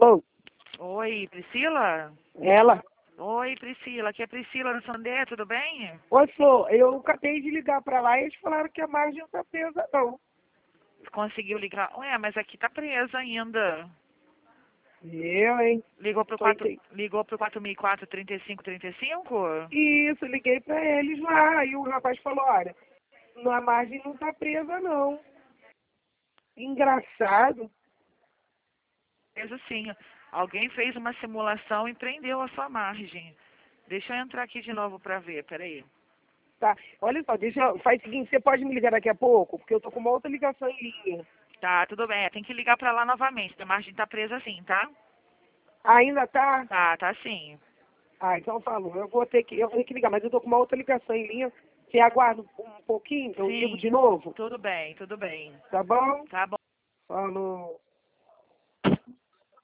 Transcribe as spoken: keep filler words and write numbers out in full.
Alô? Oi, Priscila? Ela? Oi, Priscila. Aqui é Priscila no Sandé, tudo bem? Oi, Flor, eu acabei de ligar pra lá e eles falaram que a margem não tá presa, não. Conseguiu ligar? Ué, mas aqui tá presa ainda. Eu, hein? Ligou pro Tô quatro, ente- ligou pro quatro mil e quatro, trinta e cinco, trinta e cinco? Isso, liguei pra eles lá e o rapaz falou, olha, a margem não tá presa, não. Engraçado. Presa sim. Alguém fez uma simulação e prendeu a sua margem. Deixa eu entrar aqui de novo pra ver, peraí. Tá, olha só, deixa eu... Faz o seguinte, você pode me ligar daqui a pouco? Porque eu tô com uma outra ligação em linha. Tá, tudo bem. Tem que ligar pra lá novamente. A margem tá presa sim, tá? Ainda tá? Tá, tá sim. Ah, então falou. Eu vou ter que, eu vou ter que ligar, mas eu tô com uma outra ligação em linha. Você aguarda um um pouquinho, eu ligo Sim. de novo, Tudo bem, tudo bem. tá bom? Tá bom. Falou.